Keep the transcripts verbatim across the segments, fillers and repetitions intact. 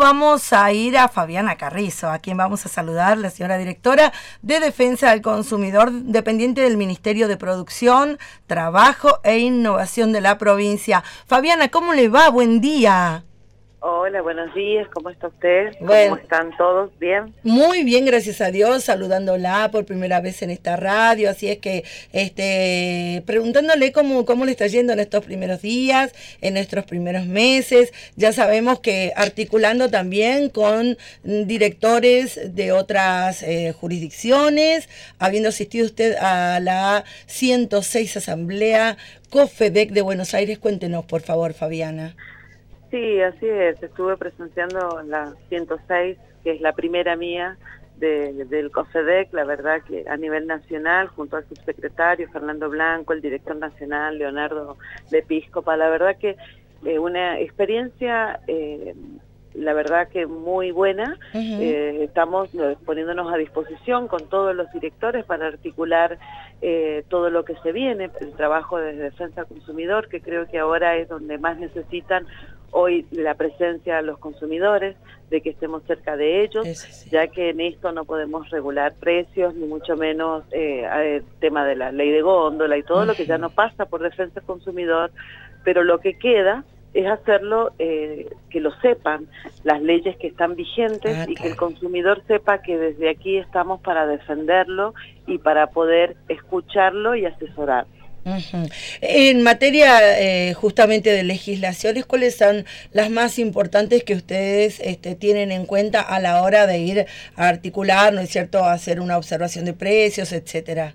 vamos a ir a Fabiana Carrizo, a quien vamos a saludar, la señora directora de Defensa del Consumidor, dependiente del Ministerio de Producción, Trabajo e Innovación de la provincia. Fabiana, ¿cómo le va? Buen día. Hola, buenos días, ¿cómo está usted? Bueno, ¿Cómo están todos? ¿Bien? Muy bien, gracias a Dios, saludándola por primera vez en esta radio, así es que este, preguntándole cómo, cómo le está yendo en estos primeros días, en nuestros primeros meses. Ya sabemos que articulando también con directores de otras eh, jurisdicciones, habiendo asistido usted a la ciento seis Asamblea COFEDEC de Buenos Aires. Cuéntenos, por favor, Fabiana. Sí, así es. Estuve presenciando la ciento seis, que es la primera mía de, del COFEDEC, la verdad que a nivel nacional, junto al subsecretario Fernando Blanco, el director nacional Leonardo Lepíscopa, la verdad que eh, una experiencia, eh, la verdad que muy buena. Uh-huh. eh, estamos poniéndonos a disposición con todos los directores para articular eh, todo lo que se viene, el trabajo de defensa del consumidor, que creo que ahora es donde más necesitan hoy la presencia de los consumidores, de que estemos cerca de ellos, sí, sí. ya que en esto no podemos regular precios, ni mucho menos eh, el tema de la ley de góndola y todo uh-huh. lo que ya no pasa por defensa del consumidor, pero lo que queda es hacerlo, eh, que lo sepan las leyes que están vigentes ah, y que el consumidor sepa que desde aquí estamos para defenderlo y para poder escucharlo y asesorar. Uh-huh. En materia eh, justamente de legislaciones, ¿cuáles son las más importantes que ustedes este, tienen en cuenta a la hora de ir a articular, ¿no es cierto?, a hacer una observación de precios, etcétera?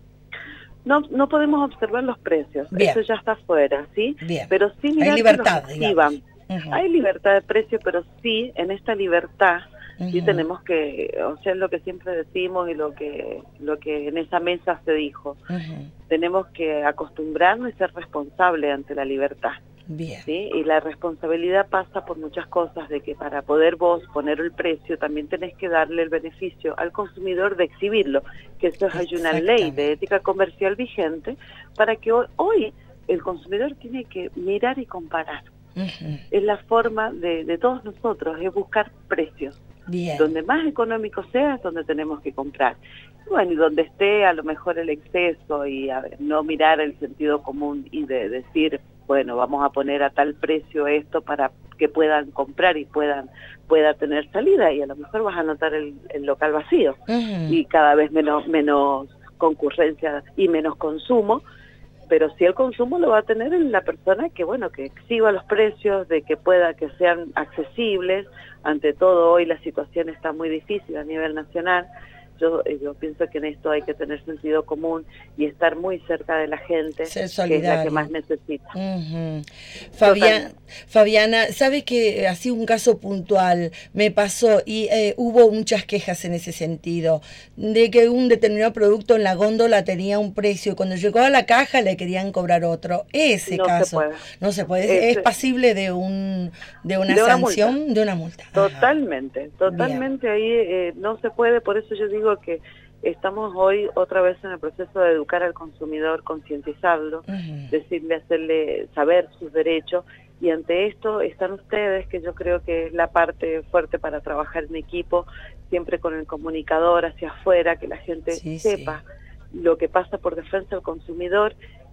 No, no podemos observar los precios, Bien. Eso ya está afuera, ¿sí? Bien. Pero sí mirar hay libertad, que los activan. Uh-huh. Hay libertad de precio, pero sí, en esta libertad, uh-huh. sí tenemos que, o sea, es lo que siempre decimos y lo que, lo que en esa mesa se dijo. Uh-huh. Tenemos que acostumbrarnos y ser responsables ante la libertad. Bien. ¿Sí? Y la responsabilidad pasa por muchas cosas, de que para poder vos poner el precio también tenés que darle el beneficio al consumidor de exhibirlo, que eso es, hay una ley de ética comercial vigente para que hoy, hoy el consumidor tiene que mirar y comparar. Uh-huh. Es la forma de, de todos nosotros, es buscar precios. Bien. Donde más económico sea es donde tenemos que comprar. Bueno, y donde esté a lo mejor el exceso y a ver, no mirar el sentido común y de decir, bueno, vamos a poner a tal precio esto para que puedan comprar y puedan pueda tener salida, y a lo mejor vas a notar el, el local vacío uh-huh. y cada vez menos menos concurrencia y menos consumo, pero sí el consumo lo va a tener en la persona que, bueno, que exhiba los precios, de que pueda, que sean accesibles. Ante todo, hoy la situación está muy difícil a nivel nacional. Yo, yo pienso que en esto hay que tener sentido común y estar muy cerca de la gente, ser solidario, que es la que más necesita. Uh-huh. Fabiana, Fabiana, ¿sabe que así un caso puntual me pasó y eh, hubo muchas quejas en ese sentido, de que un determinado producto en la góndola tenía un precio y cuando llegó a la caja le querían cobrar otro? Ese no caso se puede. no se puede, es, es pasible de un de una de sanción, una de una multa. Totalmente, Ajá. totalmente. Bien. Ahí eh, no se puede, por eso yo digo que estamos hoy otra vez en el proceso de educar al consumidor, concientizarlo, uh-huh. decirle, hacerle saber sus derechos, y ante esto están ustedes, que yo creo que es la parte fuerte para trabajar en equipo, siempre con el comunicador hacia afuera, que la gente sí, sepa sí. lo que pasa por defensa del consumidor,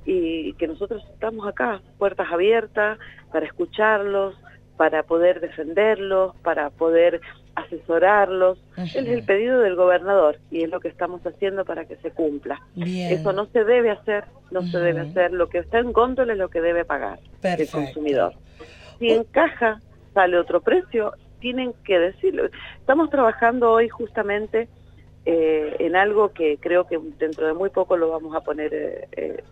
y que nosotros estamos acá, puertas abiertas, para escucharlos, para poder defenderlos, para poder asesorarlos. Uh-huh. Es el pedido del gobernador y es lo que estamos haciendo para que se cumpla. Bien. Eso no se debe hacer, no uh-huh. se debe hacer. Lo que está en góndola es lo que debe pagar Perfecto. El consumidor. Si en caja sale otro precio, tienen que decirlo. Estamos trabajando hoy justamente eh, en algo que creo que dentro de muy poco lo vamos a poner eh, eh,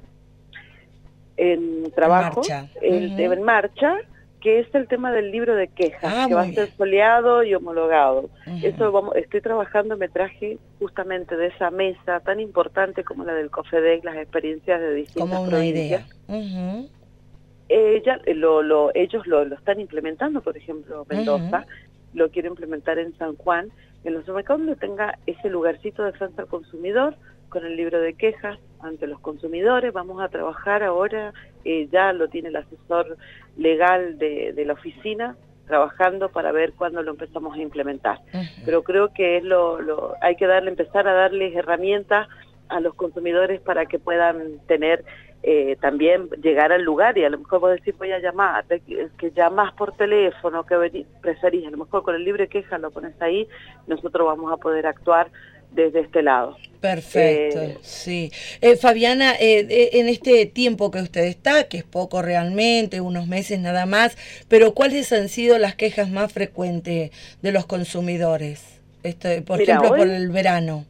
en trabajo, en marcha. El, uh-huh. en marcha, que es el tema del libro de quejas, ah, que va a ser foliado y homologado. Uh-huh. Eso vamos, estoy trabajando, me traje justamente de esa mesa tan importante como la del COFEDEC, las experiencias de distintas como una provincias. Idea. Uh-huh. Eh, ya, lo, lo, ellos lo, lo están implementando, por ejemplo, Mendoza, uh-huh. lo quiere implementar en San Juan, en los supermercados donde tenga ese lugarcito de defensa al consumidor, con el libro de quejas ante los consumidores. Vamos a trabajar ahora, eh, ya lo tiene el asesor legal de, de la oficina, trabajando para ver cuándo lo empezamos a implementar. Uh-huh. Pero creo que es lo, lo hay que darle, empezar a darles herramientas a los consumidores para que puedan tener eh, también llegar al lugar, y a lo mejor vos decís voy a llamar, que, que llamás por teléfono, que venís, preferís, a lo mejor con el libre queja lo pones ahí, nosotros vamos a poder actuar desde este lado. Perfecto, eh, sí. Eh, Fabiana, eh, eh, en este tiempo que usted está, que es poco realmente, unos meses nada más, pero ¿cuáles han sido las quejas más frecuentes de los consumidores? Este, por Mira, ejemplo, hoy, por el verano.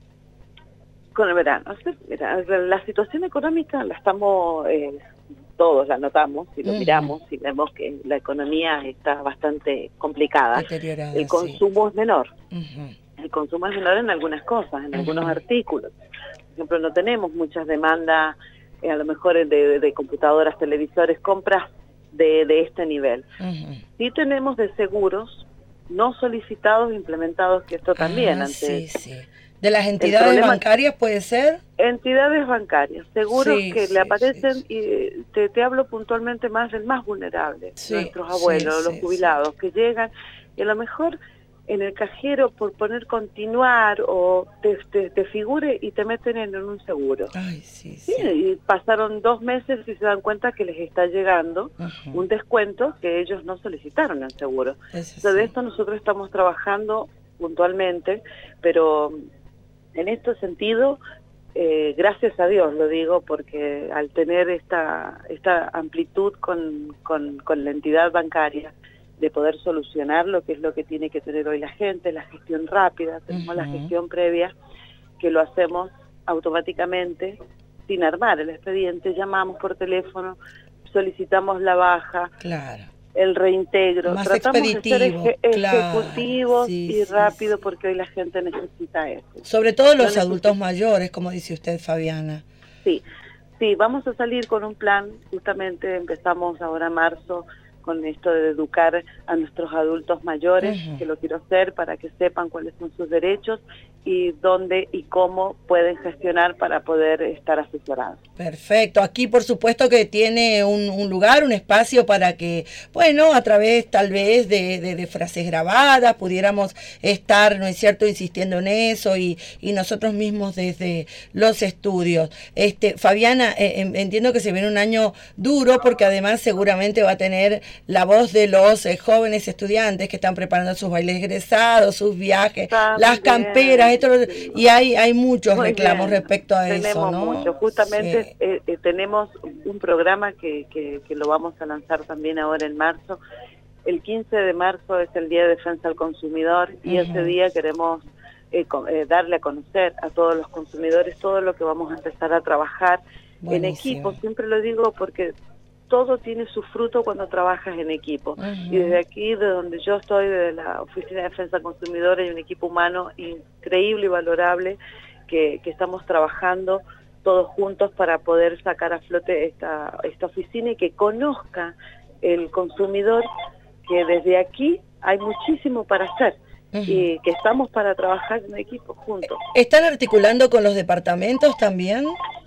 Con el verano. Mira, la situación económica la estamos, eh, todos la notamos, si lo uh-huh. miramos, si vemos que la economía está bastante complicada. Deteriorada, el consumo sí. es menor. Uh-huh. El consumo es menor en algunas cosas, en uh-huh. algunos artículos. Por ejemplo, no tenemos muchas demandas, eh, a lo mejor de, de, de computadoras, televisores, compras de, de este nivel. Uh-huh. Sí tenemos de seguros no solicitados, implementados, que esto también. Ah, antes, sí, sí. ¿De las entidades problema, bancarias puede ser? Entidades bancarias, seguros sí, que sí, le aparecen, sí, sí. y te, te hablo puntualmente más del más vulnerable, sí, nuestros abuelos, sí, los sí, jubilados, sí. que llegan, y a lo mejor en el cajero por poner continuar o te, te, te figure y te meten en un seguro. Ay, sí, sí. Sí, y pasaron dos meses y se dan cuenta que les está llegando uh-huh. un descuento que ellos no solicitaron al seguro. Entonces, de esto nosotros estamos trabajando puntualmente, pero en este sentido, eh, gracias a Dios lo digo, porque al tener esta, esta amplitud con, con, con la entidad bancaria, de poder solucionar lo que es lo que tiene que tener hoy la gente, la gestión rápida, tenemos uh-huh. la gestión previa, que lo hacemos automáticamente, sin armar el expediente, llamamos por teléfono, solicitamos la baja, claro. el reintegro, más tratamos de ser eje claro. ejecutivos sí, y sí, rápido sí. porque hoy la gente necesita eso. Sobre todo los no adultos mayores, como dice usted, Fabiana. Sí, sí, vamos a salir con un plan, justamente empezamos ahora en marzo, con esto de educar a nuestros adultos mayores, uh-huh. que lo quiero hacer para que sepan cuáles son sus derechos y dónde y cómo pueden gestionar para poder estar asesorados. Perfecto. Aquí, por supuesto, que tiene un, un lugar, un espacio para que, bueno, a través tal vez de, de, de frases grabadas pudiéramos estar, ¿no es cierto?, insistiendo en eso y, y nosotros mismos desde los estudios. Este, Fabiana, eh, entiendo que se viene un año duro porque además seguramente va a tener la voz de los eh, jóvenes estudiantes que están preparando sus bailes egresados, sus viajes, También. las camperas, esto, y hay hay muchos Muy reclamos bien. respecto a tenemos eso, ¿no? Mucho. Justamente sí. eh, eh, tenemos un programa que, que, que lo vamos a lanzar también ahora en marzo. El quince de marzo es el Día de Defensa al Consumidor y uh-huh. ese día queremos eh, con, eh, darle a conocer a todos los consumidores todo lo que vamos a empezar a trabajar Buenísimo. en equipo. Siempre lo digo porque todo tiene su fruto cuando trabajas en equipo. Uh-huh. Y desde aquí, de donde yo estoy, desde la Oficina de Defensa del Consumidor, hay un equipo humano increíble y valorable que, que estamos trabajando todos juntos para poder sacar a flote esta, esta oficina y que conozca el consumidor que desde aquí hay muchísimo para hacer. Uh-huh. Y que estamos para trabajar en equipo juntos. ¿Están articulando con los departamentos también?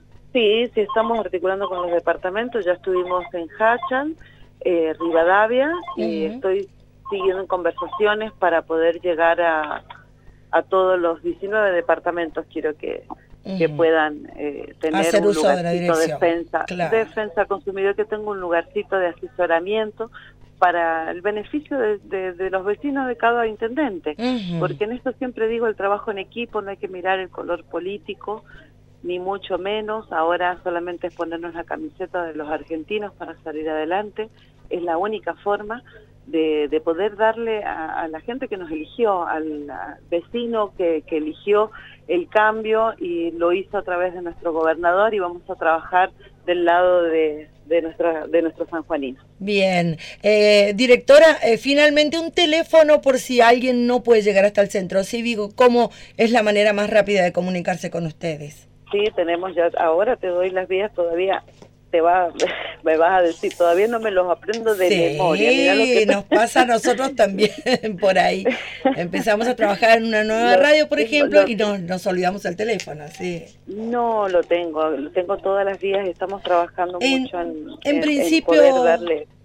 Sí, sí, estamos articulando con los departamentos, ya estuvimos en Hachan, eh, Rivadavia, uh-huh. y estoy siguiendo en conversaciones para poder llegar a, a todos los diecinueve departamentos, quiero que, uh-huh. que puedan eh, tener Hacer un uso lugarcito de, la de defensa, claro. defensa al consumidor, que tenga un lugarcito de asesoramiento para el beneficio de, de, de los vecinos de cada intendente, uh-huh. porque en esto siempre digo, el trabajo en equipo, no hay que mirar el color político, ni mucho menos, ahora solamente es ponernos la camiseta de los argentinos para salir adelante, es la única forma de, de poder darle a, a la gente que nos eligió, al vecino que, que eligió el cambio y lo hizo a través de nuestro gobernador, y vamos a trabajar del lado de, de, nuestra, de nuestro sanjuanino. Bien, eh, directora, eh, finalmente un teléfono por si alguien no puede llegar hasta el centro cívico, ¿cómo es la manera más rápida de comunicarse con ustedes? Sí, tenemos ya, ahora te doy las vías, todavía te va, me vas a decir, todavía no me los aprendo de sí, memoria. Mirá lo que nos pasa a nosotros también por ahí. Empezamos a trabajar en una nueva lo, radio, por ejemplo, lo, y nos, nos olvidamos el teléfono, sí. No lo tengo, lo tengo todas las vías, estamos trabajando en, mucho en, en, en principio, en poder darle...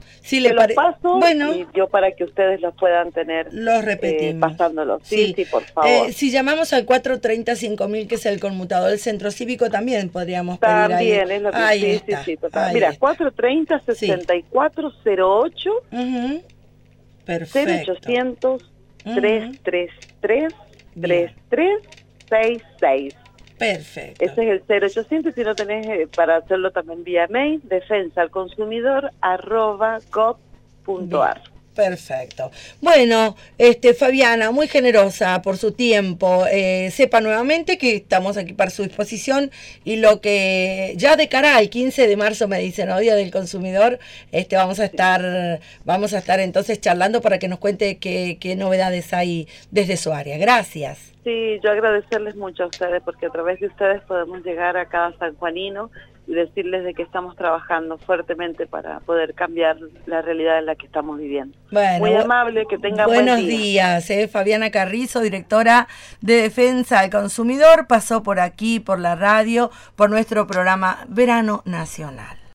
Si le Te los pare- paso bueno, y yo para que ustedes los puedan tener los repetimos. eh, pasándolos. Sí, Sí. sí, por favor. Eh, si llamamos al cuatro treinta cinco mil, que es el conmutador del Centro Cívico, también podríamos pedir ahí. También es lo que Ahí sí, está, sí, sí, total. ahí Mira, está. cuatro treinta sesenta y cuatro cero ocho Ujú. cero Perfecto. ochocientos tres tres tres Bien. tres tres seis seis. Perfecto. Ese es el cero ochocientos, si no tenés eh, para hacerlo también vía mail, defensa al consumidor arroba gov punto ar. Perfecto. Bueno, este Fabiana, muy generosa por su tiempo. Eh, sepa nuevamente que estamos aquí para su disposición y lo que ya de cara al quince de marzo me dicen, ¿no? Día del Consumidor, este vamos a estar, vamos a estar entonces charlando para que nos cuente qué, qué novedades hay desde su área. Gracias. Sí, yo agradecerles mucho a ustedes porque a través de ustedes podemos llegar a cada sanjuanino y decirles de que estamos trabajando fuertemente para poder cambiar la realidad en la que estamos viviendo. Bueno, muy amable, que tengan buenos buen día. días. Eh. Fabiana Carrizo, directora de Defensa del Consumidor, pasó por aquí, por la radio, por nuestro programa Verano Nacional.